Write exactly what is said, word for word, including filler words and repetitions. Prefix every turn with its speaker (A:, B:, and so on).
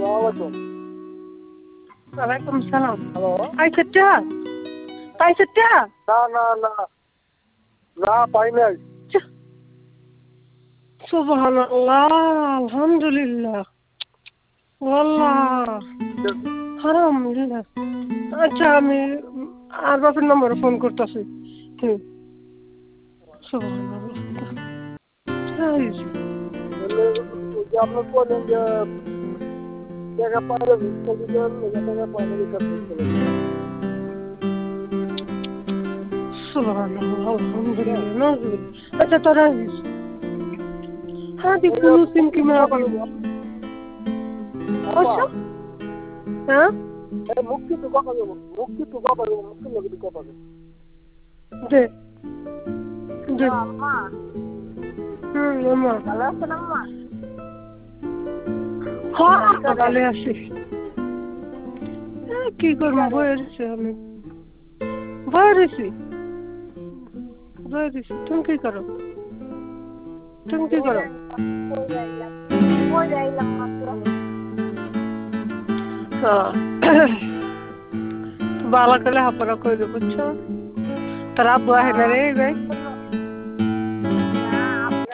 A: ওয়ালাইকুম সালাম। পাইছে টা পাইছে টা
B: না না না না পাই নাই।
A: সুবহানাল্লাহ, আলহামদুলিল্লাহ, আল্লাহ হারাম দিলা। আচ্ছা আমি আর বাপের নম্বরে ফোন করতেছি। হুম সুবহানাল্লাহ।
B: আপনি বললেন যে টাকা পাইলে ভিক্ষা দিলেন, টাকা পাইলে ভিক্ষা দিলেন।
A: সুবহানাল্লাহ, আলহামদুলিল্লাহ, নাজুবিল্লাহ। আচ্ছা তোরা هذه فلوس يمكن ما আচ্ছা হ্যাঁ
B: মুক্তি তো কথা দেবো, মুক্তি তো কথা দেবো, মুক্তির লোক কথা দেবো।
A: দে দে
C: আম্মা
A: হুম আম্মা
C: ভালো আছেন আম্মা?
A: হ্যাঁ ভালো আছি। কি করবো বয়েছি আমি বয়েছি বয়েছি। তুমি কি করো? তুমি কি করো? বালা করলে হাপড়া করে বুঝছো। তোর আব্বু আহে না রে ভাই?